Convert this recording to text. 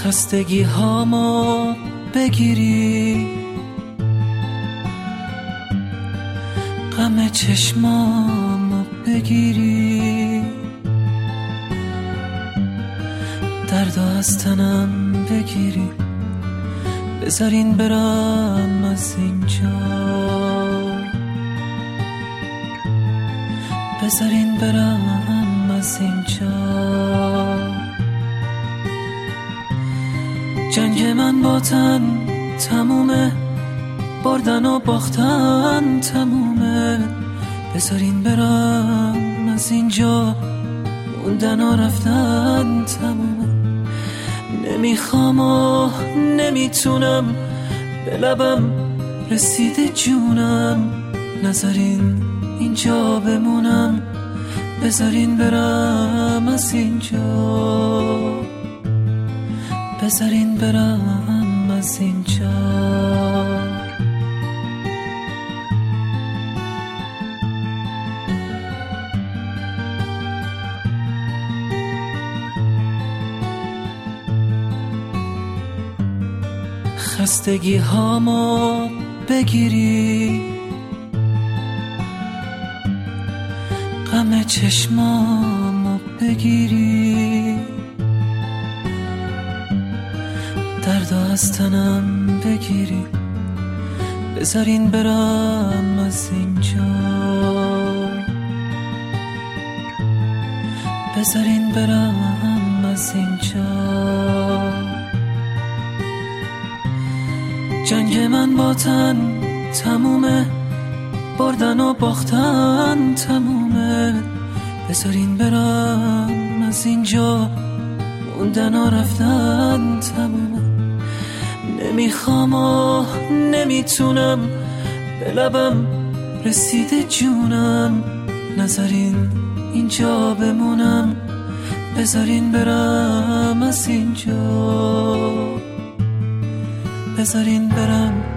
خستگی هامو بگیری، غم چشمامو بگیری، دردو از تنم بگیری، بذارین برم از اینجا، بذارین برم از اینجا. جنگ من با تن تمومه، بردن و باختن تمومه، بذارین برم از اینجا، موندن و رفتن تمومه. نمیخوام و نمیتونم، به لبم رسیده جونم، نذارین اینجا بمونم، بذارین برم از اینجا، بذارین برم از اینجا. خستگی هامو بگیری، غم چشمامو بگیری، دردو از تنم بگیری، بذارین برم از اینجا، بذارین برم از اینجا. جنگ من با تن تمومه، بردن و باختن تمومه، بذارین برم از اینجا، موندن و رفتن تمومه. نمیخوام و نمیتونم، به لبم رسیده جونم، نذارین اینجا بمونم، بذارین برم از اینجا، بذارین برم